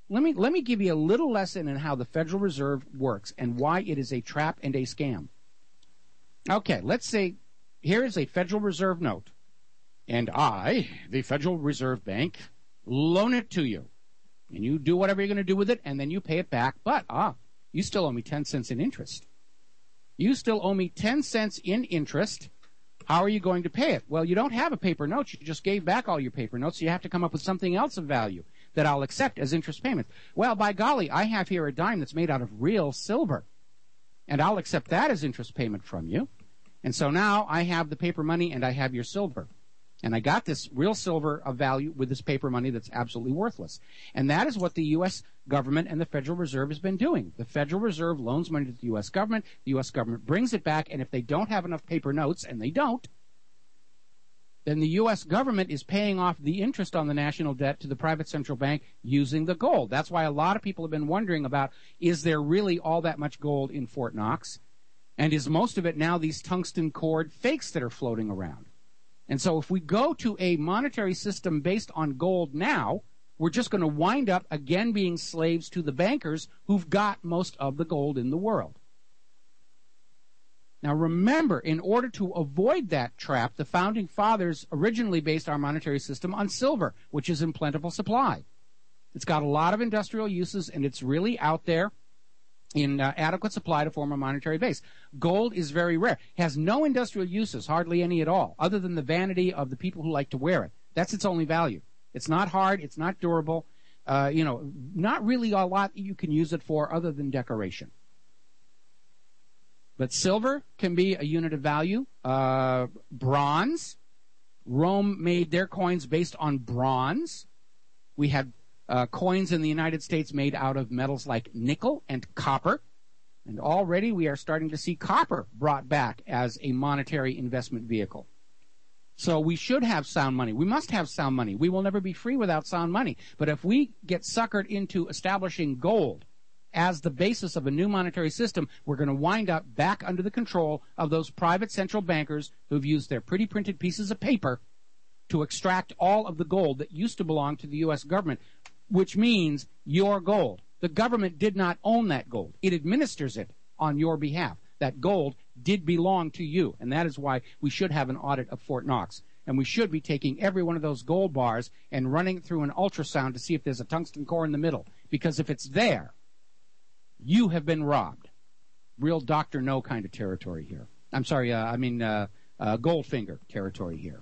let me give you a little lesson in how the Federal Reserve works and why it is a trap and a scam. Okay, let's say here is a Federal Reserve note, and I, the Federal Reserve Bank, loan it to you. And you do whatever you're going to do with it, and then you pay it back. But, you still owe me 10 cents in interest. You still owe me 10 cents in interest. How are you going to pay it? Well, you don't have a paper note. You just gave back all your paper notes, so you have to come up with something else of value that I'll accept as interest payments. Well, by golly, I have here a dime that's made out of real silver, and I'll accept that as interest payment from you. And so now I have the paper money and I have your silver. And I got this real silver of value with this paper money that's absolutely worthless. And that is what the U.S. government and the Federal Reserve has been doing. The Federal Reserve loans money to the U.S. government. The U.S. government brings it back. And if they don't have enough paper notes, and they don't, then the U.S. government is paying off the interest on the national debt to the private central bank using the gold. That's why a lot of people have been wondering about, is there really all that much gold in Fort Knox? And is most of it now these tungsten cord fakes that are floating around? And so if we go to a monetary system based on gold now, we're just going to wind up again being slaves to the bankers who've got most of the gold in the world. Now remember, in order to avoid that trap, the Founding Fathers originally based our monetary system on silver, which is in plentiful supply. It's got a lot of industrial uses, and it's really out there in adequate supply to form a monetary base. Gold is very rare. It has no industrial uses, hardly any at all, other than the vanity of the people who like to wear it. That's its only value. It's not hard. It's not durable. Not really a lot you can use it for other than decoration. But silver can be a unit of value. Bronze. Rome made their coins based on bronze. We had coins in the United States made out of metals like nickel and copper. And already we are starting to see copper brought back as a monetary investment vehicle. So we should have sound money. We must have sound money. We will never be free without sound money. But if we get suckered into establishing gold as the basis of a new monetary system, we're going to wind up back under the control of those private central bankers who've used their pretty printed pieces of paper to extract all of the gold that used to belong to the U.S. government, which means your gold. The government did not own that gold. It administers it on your behalf. That gold did belong to you, and that is why we should have an audit of Fort Knox. And we should be taking every one of those gold bars and running it through an ultrasound to see if there's a tungsten core in the middle. Because if it's there, you have been robbed. Real Dr. No kind of territory here. I'm sorry, Goldfinger territory here.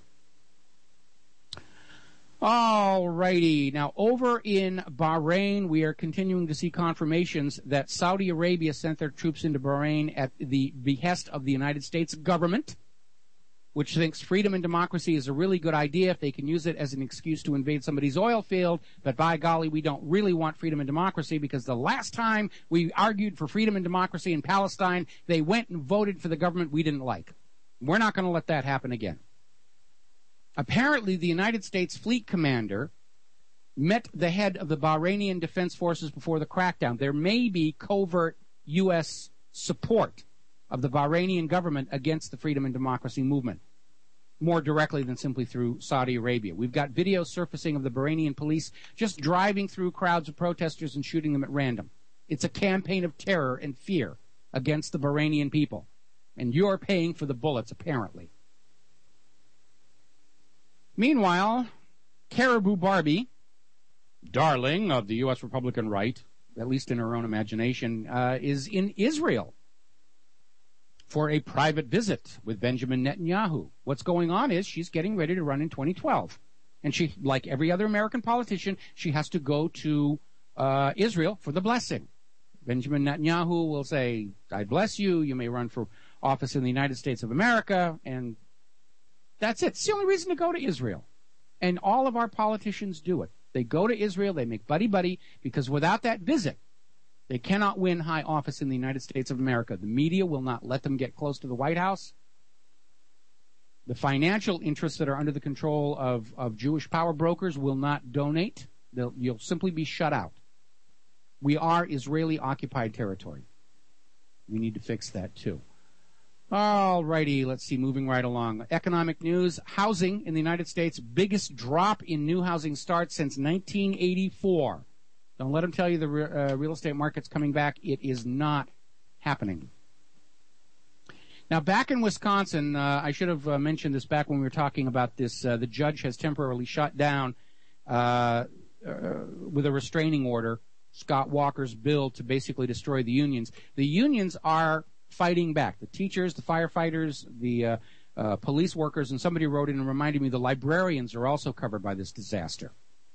All righty. Now, over in Bahrain, we are continuing to see confirmations that Saudi Arabia sent their troops into Bahrain at the behest of the United States government, which thinks freedom and democracy is a really good idea if they can use it as an excuse to invade somebody's oil field. But by golly, we don't really want freedom and democracy, because the last time we argued for freedom and democracy in Palestine, they went and voted for the government we didn't like. We're not going to let that happen again. Apparently, the United States fleet commander met the head of the Bahrainian Defense Forces before the crackdown. There may be covert U.S. support of the Bahrainian government against the freedom and democracy movement, more directly than simply through Saudi Arabia. We've got video surfacing of the Bahrainian police just driving through crowds of protesters and shooting them at random. It's a campaign of terror and fear against the Bahrainian people. And you're paying for the bullets, apparently. Meanwhile, Caribou Barbie, darling of the U.S. Republican right, at least in her own imagination, is in Israel for a private visit with Benjamin Netanyahu. What's going on is she's getting ready to run in 2012. And she, like every other American politician, she has to go to Israel for the blessing. Benjamin Netanyahu will say, I bless you, you may run for office in the United States of America, and that's it. It's the only reason to go to Israel. And all of our politicians do it. They go to Israel, they make buddy-buddy, because without that visit, they cannot win high office in the United States of America. The media will not let them get close to the White House. The financial interests that are under the control of Jewish power brokers will not donate. You'll simply be shut out. We are Israeli-occupied territory. We need to fix that, too. All righty, let's see, moving right along. Economic news, housing in the United States, biggest drop in new housing starts since 1984. Don't let them tell you the real estate market's coming back. It is not happening. Now, back in Wisconsin, I should have mentioned this back when we were talking about this. The judge has temporarily shut down with a restraining order Scott Walker's bill to basically destroy the unions. The unions are fighting back. The teachers, the firefighters, the police workers, and somebody wrote in and reminded me the librarians are also covered by this disaster.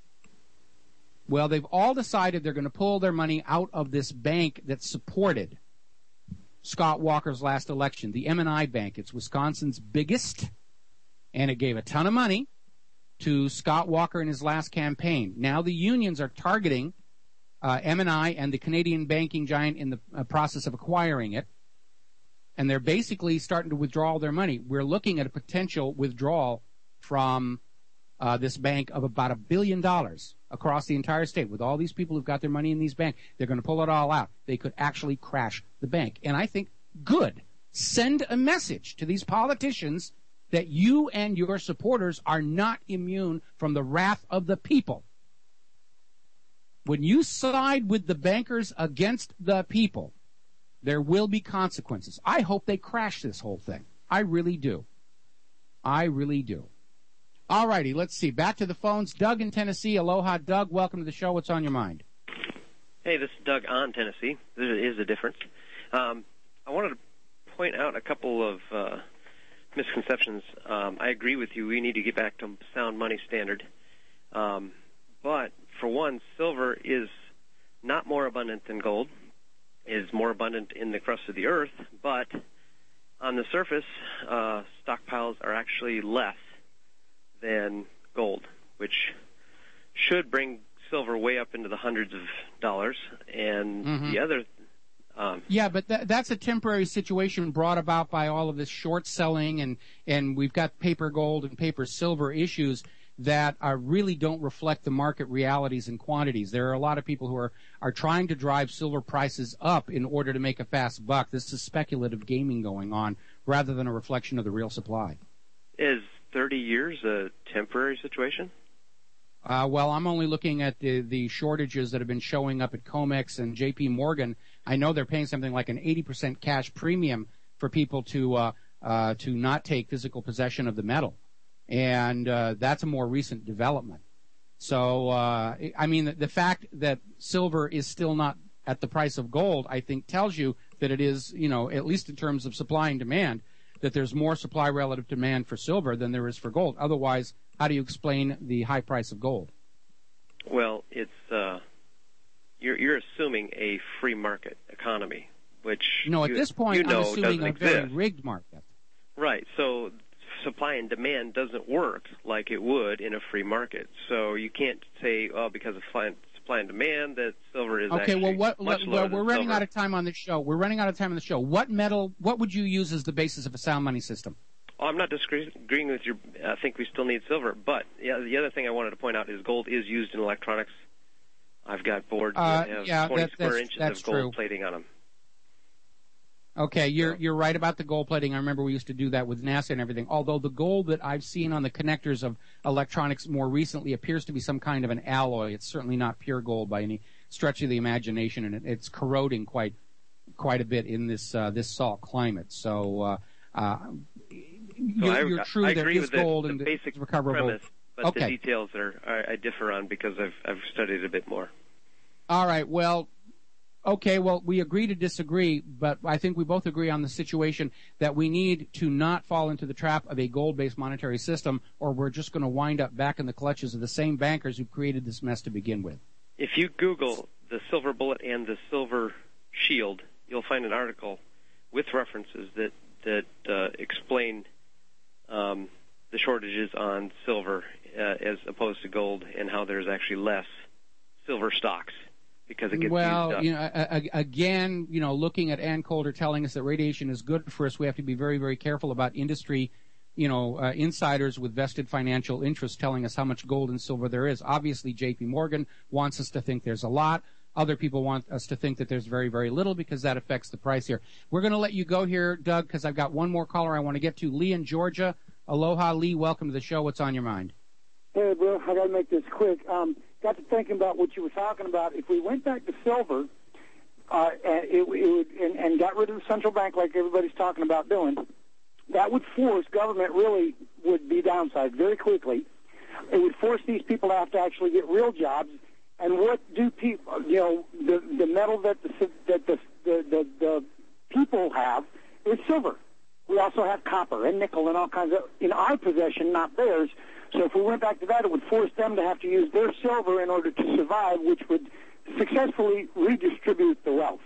Well, they've all decided they're going to pull their money out of this bank that supported Scott Walker's last election, the M&I Bank. It's Wisconsin's biggest, and it gave a ton of money to Scott Walker in his last campaign. Now the unions are targeting M&I and the Canadian banking giant in the process of acquiring it, and they're basically starting to withdraw their money. We're looking at a potential withdrawal from this bank of about $1 billion across the entire state. With all these people who've got their money in these banks, they're going to pull it all out. They could actually crash the bank. And I think, good. Send a message to these politicians that you and your supporters are not immune from the wrath of the people. When you side with the bankers against the people, there will be consequences. I hope they crash this whole thing. I really do. I really do. All righty, let's see. Back to the phones. Doug in Tennessee. Aloha, Doug. Welcome to the show. What's on your mind? Hey, this is Doug on Tennessee. There is a difference. I wanted to point out a couple of misconceptions. I agree with you. We need to get back to sound money standard. But, for one, silver is not more abundant than gold. It is more abundant in the crust of the earth, but on the surface, stockpiles are actually less than gold, which should bring silver way up into the hundreds of dollars. And the other... yeah, but that's a temporary situation brought about by all of this short selling, and we've got paper gold and paper silver issues that really don't reflect the market realities and quantities. There are a lot of people who are trying to drive silver prices up in order to make a fast buck. This is speculative gaming going on rather than a reflection of the real supply. Is 30 years a temporary situation? Well, I'm only looking at the shortages that have been showing up at COMEX and J.P. Morgan. I know they're paying something like an 80% cash premium for people to not take physical possession of the metal. And that's a more recent development. So, I mean, the fact that silver is still not at the price of gold, I think, tells you that it is, at least in terms of supply and demand, that there's more supply relative to demand for silver than there is for gold. Otherwise, how do you explain the high price of gold? Well, it's you're assuming a free market economy, which at this point I'm assuming a very exist. Rigged market. Right. So supply and demand doesn't work like it would in a free market. So you can't say, because of supply and demand that silver is actually much lower than we're running silver. out of time on the show. What metal? What would you use as the basis of a sound money system? Oh, I'm not disagreeing with you. I think we still need silver. But the other thing I wanted to point out is gold is used in electronics. I've got boards that have 20 square inches of gold plating on them. Okay, you're right about the gold plating. I remember we used to do that with NASA and everything. Although the gold that I've seen on the connectors of electronics more recently appears to be some kind of an alloy. It's certainly not pure gold by any stretch of the imagination, and it's corroding quite a bit in this salt climate. So you're true. I there agree is with gold the and basic it's recoverable. premise, but the details I differ on because I've studied a bit more. All right. Well, we agree to disagree, but I think we both agree on the situation that we need to not fall into the trap of a gold-based monetary system, or we're just going to wind up back in the clutches of the same bankers who created this mess to begin with. If you Google the silver bullet and the silver shield, you'll find an article with references that explain the shortages on silver as opposed to gold, and how there's actually less silver stocks because it gets used up. Again, looking at Ann Coulter telling us that radiation is good for us, we have to be very, very careful about industry, insiders with vested financial interests telling us how much gold and silver there is. Obviously, J.P. Morgan wants us to think there's a lot. Other people want us to think that there's very, very little because that affects the price here. We're going to let you go here, Doug, because I've got one more caller I want to get to. Lee in Georgia. Aloha, Lee. Welcome to the show. What's on your mind? Hey, bro. I got to make this quick. got to thinking about what you were talking about. If we went back to silver and got rid of the central bank like everybody's talking about doing, that would force government really would be downsized very quickly. It would force these people to have to actually get real jobs. And what do people, the metal that the people have is silver. We also have copper and nickel and all kinds of in our possession, not theirs. So if we went back to that, it would force them to have to use their silver in order to survive, which would successfully redistribute the wealth.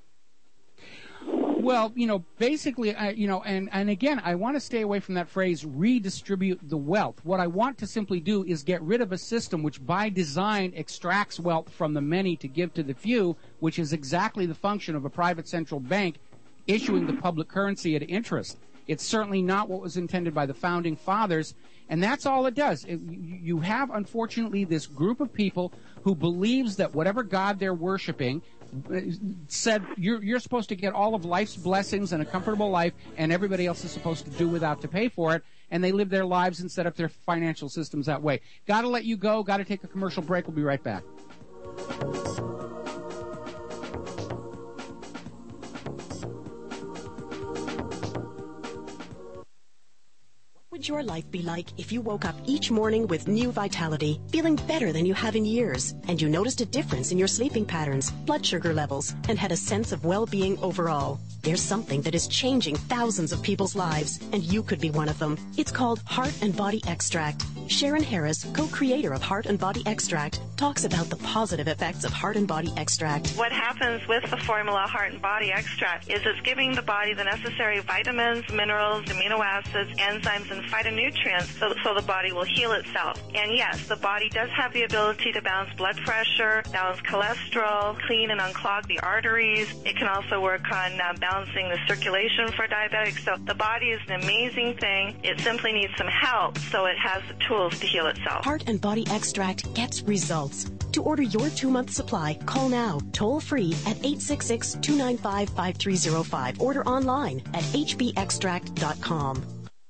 Well, basically, and again, I want to stay away from that phrase, redistribute the wealth. What I want to simply do is get rid of a system which by design extracts wealth from the many to give to the few, which is exactly the function of a private central bank issuing the public currency at interest. It's certainly not what was intended by the founding fathers, and that's all it does. You have, unfortunately, this group of people who believes that whatever God they're worshiping said you're supposed to get all of life's blessings and a comfortable life, and everybody else is supposed to do without to pay for it, and they live their lives and set up their financial systems that way. Got to let you go. Got to take a commercial break. We'll be right back. What would your life be like if you woke up each morning with new vitality, feeling better than you have in years, and you noticed a difference in your sleeping patterns, blood sugar levels, and had a sense of well-being overall? There's something that is changing thousands of people's lives, and you could be one of them. It's called Heart and Body Extract. Sharon Harris, co-creator of Heart and Body Extract, talks about the positive effects of Heart and Body Extract. What happens with the formula Heart and Body Extract is it's giving the body the necessary vitamins, minerals, amino acids, enzymes, and phytonutrients so the body will heal itself. And yes, the body does have the ability to balance blood pressure, balance cholesterol, clean and unclog the arteries. It can also work on balancing the circulation for diabetics. So the body is an amazing thing. It simply needs some help, so it has the tools to heal itself. Heart and Body Extract gets results. To order your 2-month supply, call now, toll free at 866-295-5305. Order online at hbextract.com.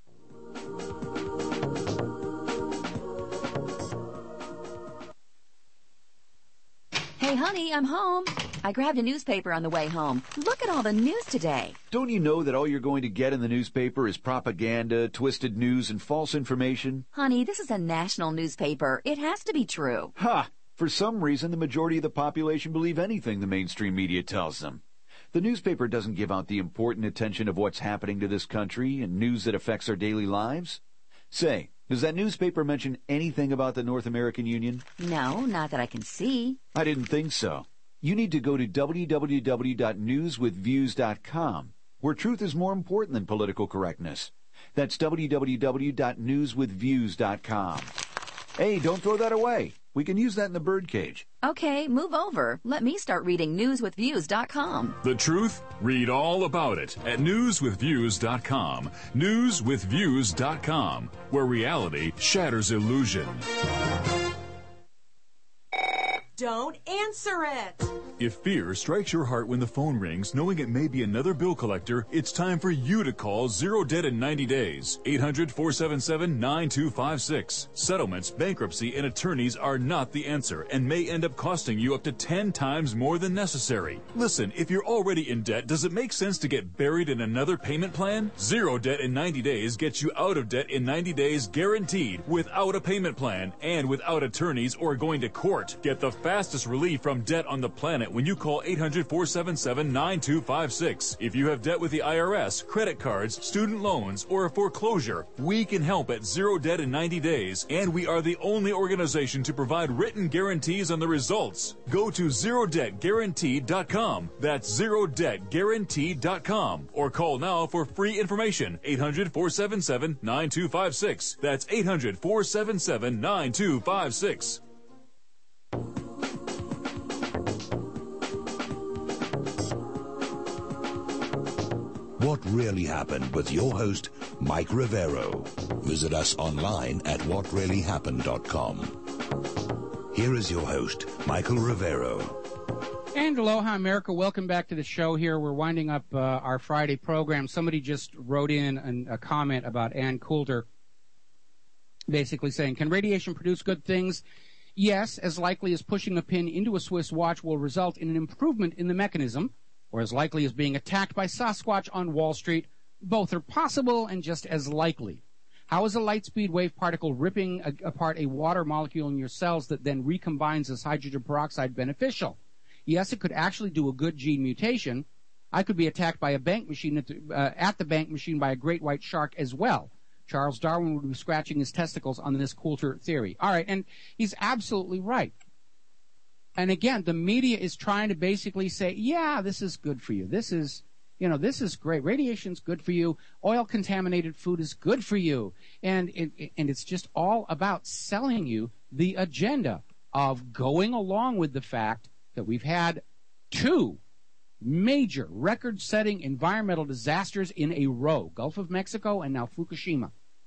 Hey, honey, I'm home. I grabbed a newspaper on the way home. Look at all the news today. Don't you know that all you're going to get in the newspaper is propaganda, twisted news, and false information? Honey, this is a national newspaper. It has to be true. Ha! For some reason, the majority of the population believe anything the mainstream media tells them. The newspaper doesn't give out the important attention of what's happening to this country and news that affects our daily lives. Say, does that newspaper mention anything about the North American Union? No, not that I can see. I didn't think so. You need to go to www.newswithviews.com, where truth is more important than political correctness. That's www.newswithviews.com. Hey, don't throw that away. We can use that in the birdcage. Okay, move over. Let me start reading newswithviews.com. The truth? Read all about it at newswithviews.com. Newswithviews.com, where reality shatters illusion. Don't answer it. If fear strikes your heart when the phone rings, knowing it may be another bill collector, it's time for you to call Zero Debt in 90 days. 800-477-9256. Settlements, bankruptcy, and attorneys are not the answer and may end up costing you up to 10 times more than necessary. Listen, if you're already in debt, does it make sense to get buried in another payment plan? Zero Debt in 90 days gets you out of debt in 90 days guaranteed, without a payment plan and without attorneys or going to court. Get the fastest relief from debt on the planet when you call 800-477-9256. If you have debt with the IRS, credit cards, student loans, or a foreclosure, we can help at Zero Debt in 90 days, and we are the only organization to provide written guarantees on the results. Go to ZeroDebtGuaranteed.com. That's ZeroDebtGuaranteed.com. Or call now for free information. 800-477-9256. That's 800-477-9256. What really happened with your host, Mike Rivero. Visit us online at whatreallyhappened.com. Here is your host, Michael Rivero. And aloha, America. Welcome back to the show here. We're winding up our Friday program. Somebody just wrote in a comment about Ann Coulter, basically saying, can radiation produce good things? Yes, as likely as pushing a pin into a Swiss watch will result in an improvement in the mechanism, or as likely as being attacked by Sasquatch on Wall Street, both are possible and just as likely. How is a light-speed wave particle ripping apart a water molecule in your cells that then recombines as hydrogen peroxide beneficial? Yes, it could actually do a good gene mutation. I could be attacked by a bank machine at the bank machine by a great white shark as well. Charles Darwin would be scratching his testicles on this Coulter theory. All right, and he's absolutely right. And again, the media is trying to basically say, yeah, this is good for you. This is great. Radiation's good for you. Oil-contaminated food is good for you. And it's just all about selling you the agenda of going along with the fact that we've had 2 major record-setting environmental disasters in a row, Gulf of Mexico and now Fukushima.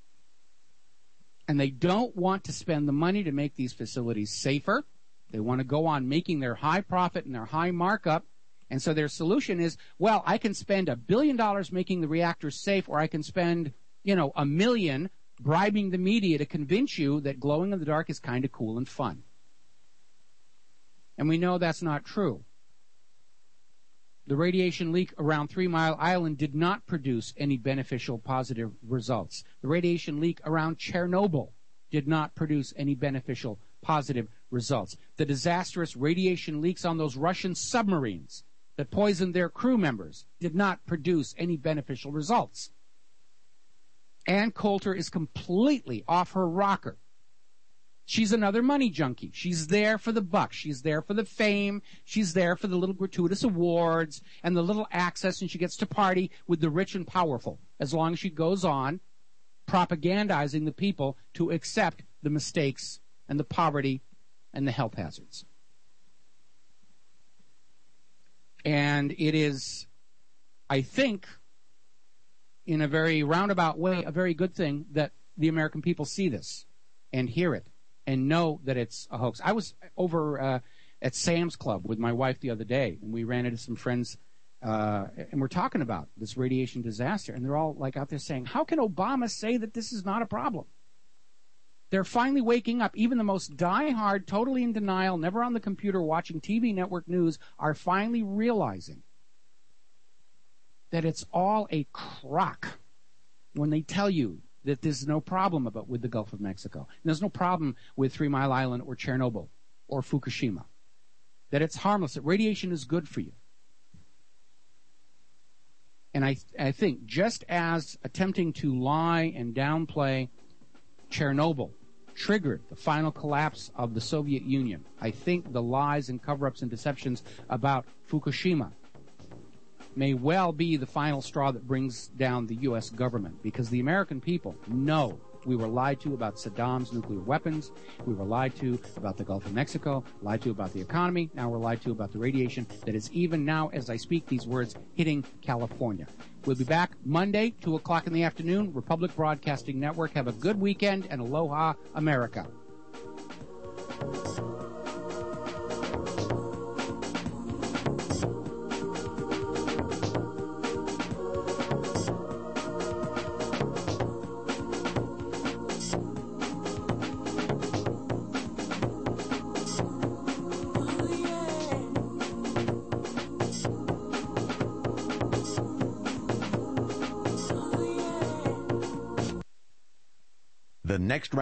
And they don't want to spend the money to make these facilities safer. They want to go on making their high profit and their high markup. And so their solution is, well, I can spend $1 billion making the reactors safe, or I can spend, $1 million bribing the media to convince you that glowing in the dark is kind of cool and fun. And we know that's not true. The radiation leak around 3 Mile Island did not produce any beneficial positive results. The radiation leak around Chernobyl did not produce any beneficial positive results. The disastrous radiation leaks on those Russian submarines that poisoned their crew members did not produce any beneficial results. Ann Coulter is completely off her rocker. She's another money junkie. She's there for the buck. She's there for the fame. She's there for the little gratuitous awards and the little access, and she gets to party with the rich and powerful as long as she goes on propagandizing the people to accept the mistakes and the poverty and the health hazards. And it is, I think, in a very roundabout way, a very good thing that the American people see this and hear it and know that it's a hoax. I was over at Sam's Club with my wife the other day, and we ran into some friends, and we're talking about this radiation disaster, and they're all like out there saying, how can Obama say that this is not a problem? They're finally waking up. Even the most diehard, totally in denial, never on the computer watching TV network news are finally realizing that it's all a crock when they tell you that there's no problem with the Gulf of Mexico. And there's no problem with 3 Mile Island or Chernobyl or Fukushima. That it's harmless, that radiation is good for you. And I think just as attempting to lie and downplay Chernobyl triggered the final collapse of the Soviet Union, I think the lies and cover-ups and deceptions about Fukushima may well be the final straw that brings down the U.S. government, because the American people know we were lied to about Saddam's nuclear weapons, we were lied to about the Gulf of Mexico, lied to about the economy, now we're lied to about the radiation that is even now, as I speak these words, hitting California. We'll be back Monday, 2 o'clock in the afternoon, Republic Broadcasting Network. Have a good weekend, and aloha, America. The next round